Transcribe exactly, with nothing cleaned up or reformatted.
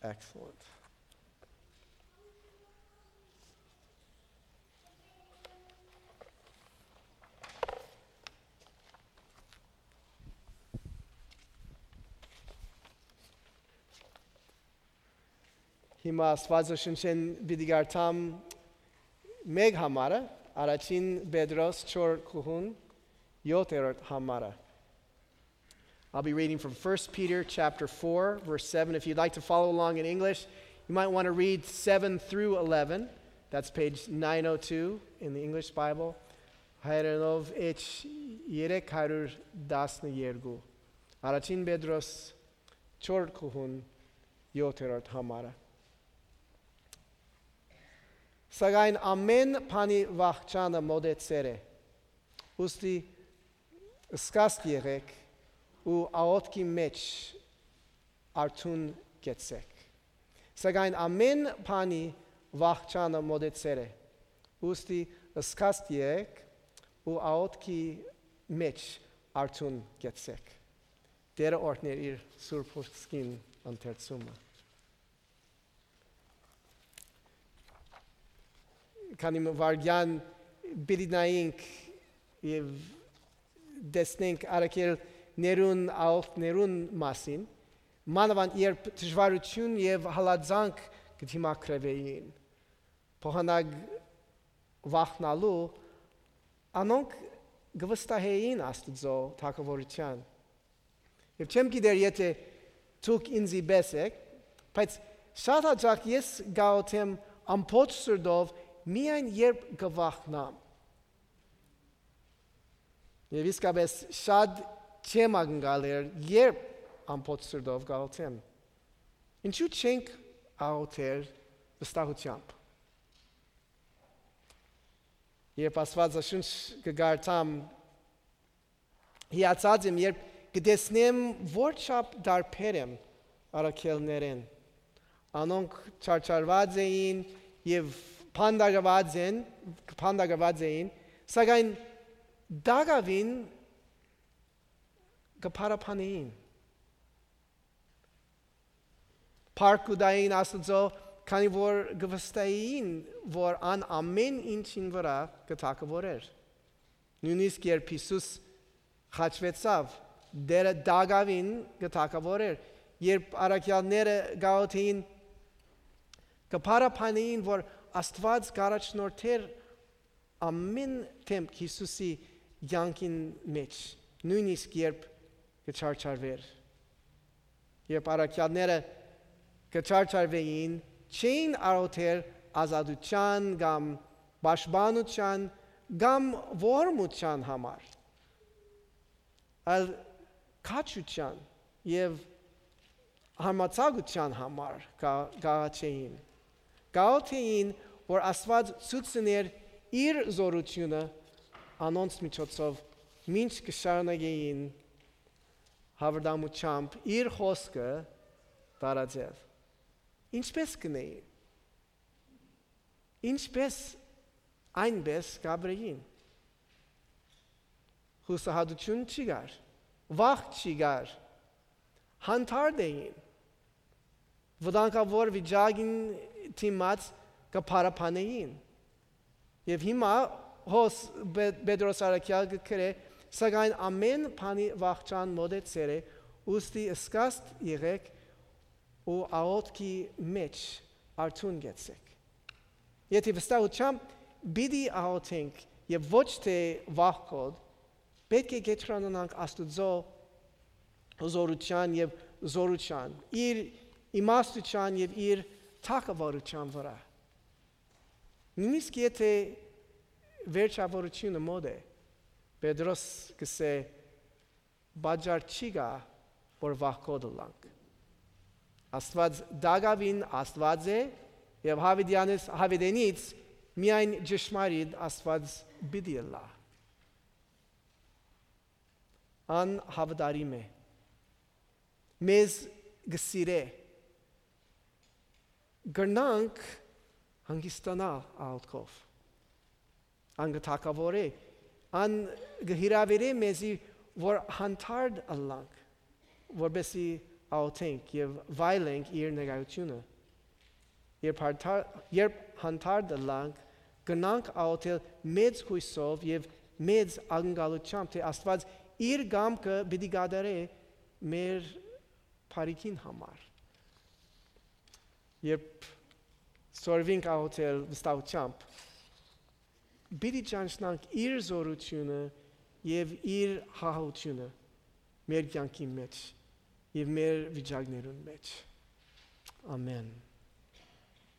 Excellent. Հիմա Աստվածաշնչեն պիտի գարտամ մեկ համարը, առաջին Պետրոս չորս կողուն յոթերորդ համարը. I'll be reading from First Peter chapter four, verse seven. If you'd like to follow along in English, you might want to read seven through eleven. That's page nine oh two in the English Bible. Հայերենով H երեք հարյուր տասներկու. Առաջին Պետրոս չորս կողուն յոթերորդ համարը. Սակայն ամեն բանի վախճանը մոտեցել է. Ուստի սկսած եղեք ու աղոթքի մեջ արթուն կեցեք. Սակայն ամեն բանի վախճանը մոտեցել է. Ուստի սկսած եղեք ու աղոթքի մեջ արթուն կեցեք. Տերը օրհներ իր սուրբ խոսքին ընթերցումը. Քանի վարգյան պիտի նայենք և տեսնենք առաքել ներուն աղոթքներուն մասին, մանավանդ երբ դժվարություն և հալածանք կդիմակրվեին, փոխանակ վախնալու, անոնք գվստահեին Աստծո թագավորության. Եվ չեմ գիտեր եթե դուք ինձի պես եք, բայց շատ հաճախ ես գաղութեմ ամբողջ սրտով միայն երբ գվախնամ. Եվ իսկապես շատ չեմ ակնկալել երբ ամբողջ սրտով գաղութեմ. Ինչու չենք աղոթել վստահությամբ? Երբ Աստվածաշունչ կգարտամ, հիացած եմ, երբ կտեսնեմ որ չափ դարբեր եմ առաքելներեն. Անոնք չարչարված էին և փանդագված են, փանդագված էին, սակայն դակավին կփարապանեին. Փառքուդային Աստծո, քանի որ գվստահեին, որ ան ամեն ինչին վրա կթագավորեր. Նույնիսկ երբ Հիսուս խաչվեցավ, դերը դակավին կթագավորեր. Երբ առաքյալները գաղութեին, կփարապանեին, որ Աստված կառաջնորդեր ամեն դեմք Հիսուսի կյանքին մեջ, նույնիսկ երբ կչարչարվեր. Երբ առաքյալները կչարչարվեին, չէին աղոթել ազատության կամ պաշտպանության կամ ողորմության համար, այլ քաջության և համարձակության համար գաղթեին. Գաղթեին, որ Աստված ցույցներ իր զորությունը անոնց միջոցով մինչ կշարունակեին հավերժությամբ իր խոսքը տարածել. Ինչպես կնեին? Ինչպես այնպես գաբրեին? Հուսահատություն չի գար, վախ չի գար, հանդարտ էին, վտանգավոր վիճակին դիմաց կփարապանեին. Եվ հիմա հոս Պետրոս առաքյալ գրե, սակայն ամեն բանի վախճան մոտեցել է, ուստի սկսած եղեք ու աղոթքի մեջ արթուն կեցեք. Եթե վստահությամբ պիտի աղոթենք և ոչ թե վախկոտ, պետք է կենտրոնանանք Աստծո զորության և զորության, իր իմաստության և իր թագավորության վրա. Նույնիսկ եթե վերջավորությունը մոտ է, Պետրոս կսե բաժար չի գա, որ վախկոտ լանք. Աստված դակավին Աստված է և հավիտենից միայն ճշմարիտ Աստված պիտի լա. Ան հավատարիմ է, մեզ գսիրե, գրնանք հանգստանալ աղոթքով. Ան կթագավոր է, ան կհրավիրե մեզի, որ հանդարտ ըլլանք, որպեսզի աղոթենք եւ վայելենք իր ներկայությունը։ Երբ հարթար, երբ հանդարտ լանք գնանք աղոթել մեծ հույսով եւ մեծ ակնկալությամբ, թե Աստված իր կամքը պիտի կատարի մեր բարիքին համար։ Երբ սորվինք աղոթել վստահությամբ, պիտի ճանաչենք իր զորությունը եւ իր հաղորդությունը մեր կյանքի մեջ եւ մեր վիճակներուն մեջ։ Ամեն։